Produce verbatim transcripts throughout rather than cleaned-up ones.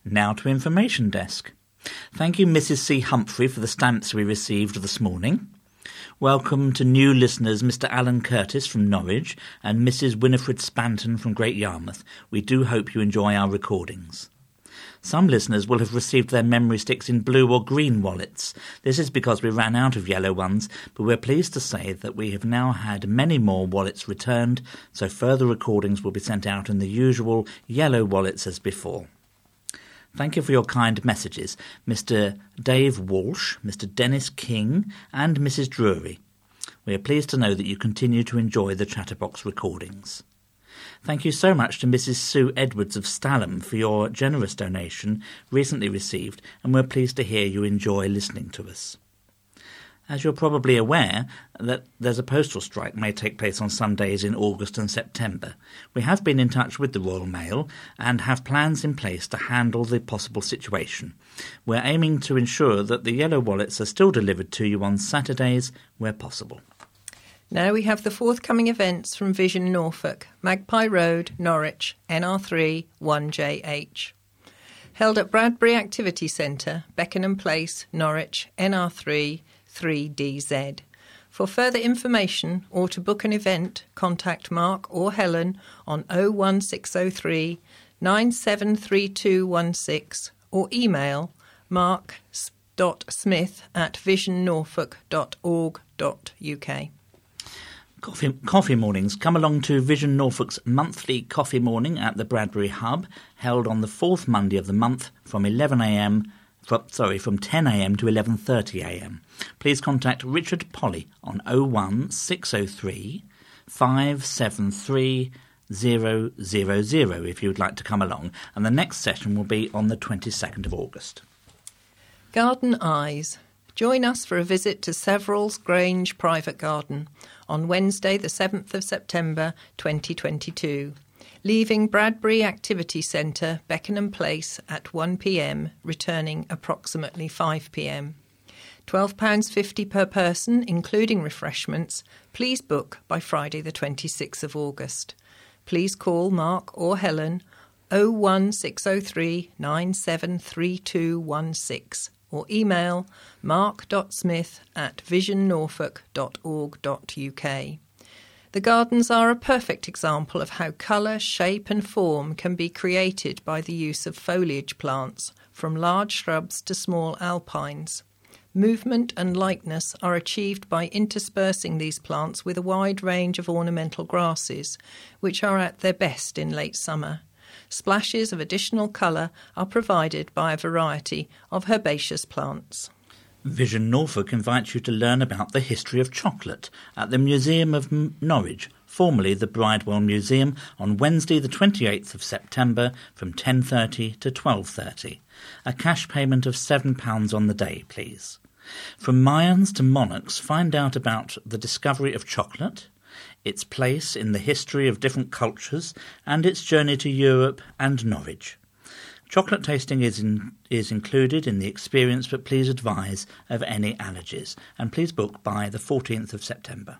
Now to Information Desk. Thank you, Missus C. Humphrey, for the stamps we received this morning. Welcome to new listeners, Mister Alan Curtis from Norwich and Missus Winifred Spanton from Great Yarmouth. We do hope you enjoy our recordings. Some listeners will have received their memory sticks in blue or green wallets. This is because we ran out of yellow ones, but we're pleased to say that we have now had many more wallets returned, so further recordings will be sent out in the usual yellow wallets as before. Thank you for your kind messages, Mister Dave Walsh, Mister Dennis King and Missus Drury. We are pleased to know that you continue to enjoy the Chatterbox recordings. Thank you so much to Missus Sue Edwards of Stalham for your generous donation recently received, and we're pleased to hear you enjoy listening to us. As you're probably aware, that there's a postal strike may take place on some days in August and September. We have been in touch with the Royal Mail and have plans in place to handle the possible situation. We're aiming to ensure that the yellow wallets are still delivered to you on Saturdays where possible. Now we have the forthcoming events from Vision Norfolk, Magpie Road, Norwich, N R three one J H. Held at Bradbury Activity Centre, Beckenham Place, Norwich, N R three three D Z. For further information or to book an event, contact Mark or Helen on oh one six oh three nine seven three two one six or email mark.smith at visionnorfolk dot org dot uk. Coffee, coffee mornings. Come along to Vision Norfolk's monthly coffee morning at the Bradbury Hub, held on the fourth Monday of the month from eleven a m From, sorry, from ten a m to eleven thirty a m. Please contact Richard Polly on oh one six oh three five seven three zero zero zero if you would like to come along, and the next session will be on the twenty-second of August. Garden Eyes. Join us for a visit to Severall's Grange Private Garden on Wednesday the seventh of September twenty twenty-two. Leaving Bradbury Activity Centre, Beckenham Place at one p m, returning approximately five p m. twelve pounds fifty per person, including refreshments. Please book by Friday the twenty-sixth of August. Please call Mark or Helen oh one six oh three nine seven three two one six or email mark.smith at visionnorfolk dot org dot uk. The gardens are a perfect example of how colour, shape and form can be created by the use of foliage plants, from large shrubs to small alpines. Movement and lightness are achieved by interspersing these plants with a wide range of ornamental grasses, which are at their best in late summer. Splashes of additional colour are provided by a variety of herbaceous plants. Vision Norfolk invites you to learn about the history of chocolate at the Museum of M- Norwich, formerly the Bridewell Museum, on Wednesday the twenty-eighth of September from ten thirty to twelve thirty. A cash payment of seven pounds on the day, please. From Mayans to monarchs, find out about the discovery of chocolate, its place in the history of different cultures, and its journey to Europe and Norwich. Chocolate tasting is in, is included in the experience, but please advise of any allergies. And please book by the fourteenth of September.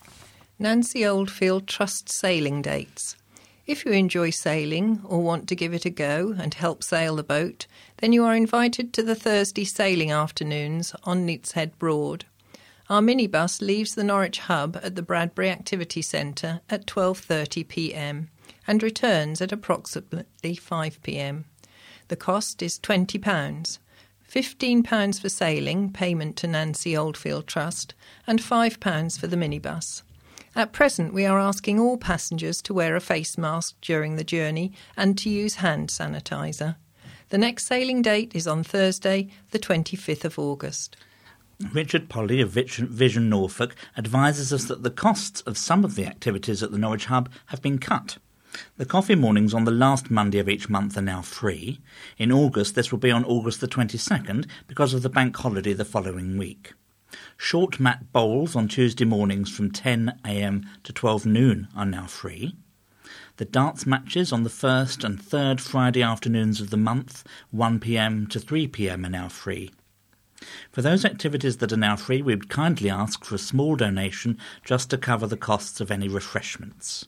Nancy Oldfield Trust sailing dates. If you enjoy sailing or want to give it a go and help sail the boat, then you are invited to the Thursday sailing afternoons on Neatshead Broad. Our minibus leaves the Norwich Hub at the Bradbury Activity Centre at twelve thirty p m and returns at approximately five p m. The cost is twenty pounds, fifteen pounds for sailing, payment to Nancy Oldfield Trust, and five pounds for the minibus. At present, we are asking all passengers to wear a face mask during the journey and to use hand sanitizer. The next sailing date is on Thursday, the twenty-fifth of August. Richard Polly of Vision Norfolk advises us that the costs of some of the activities at the Norwich Hub have been cut. The coffee mornings on the last Monday of each month are now free. In August, this will be on August the twenty-second because of the bank holiday the following week. Short mat bowls on Tuesday mornings from ten a m to twelve noon are now free. The darts matches on the first and third Friday afternoons of the month, one p m to three p m, are now free. For those activities that are now free, we would kindly ask for a small donation just to cover the costs of any refreshments.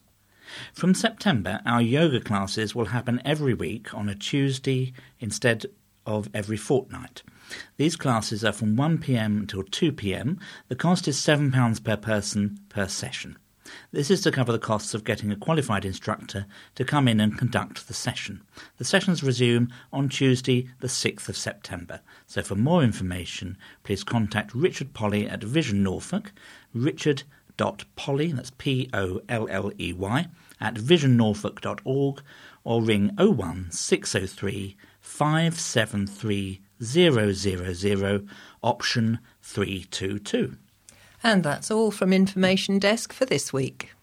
From September, our yoga classes will happen every week on a Tuesday instead of every fortnight. These classes are from one p m until two p m. The cost is seven pounds per person per session. This is to cover the costs of getting a qualified instructor to come in and conduct the session. The sessions resume on Tuesday the sixth of September. So for more information, please contact Richard Polley at Vision Norfolk, richard.polley, that's P O L L E Y, at vision norfolk dot org, or ring oh one six oh three five seven three zero zero zero, option three two two. And that's all from Information Desk for this week.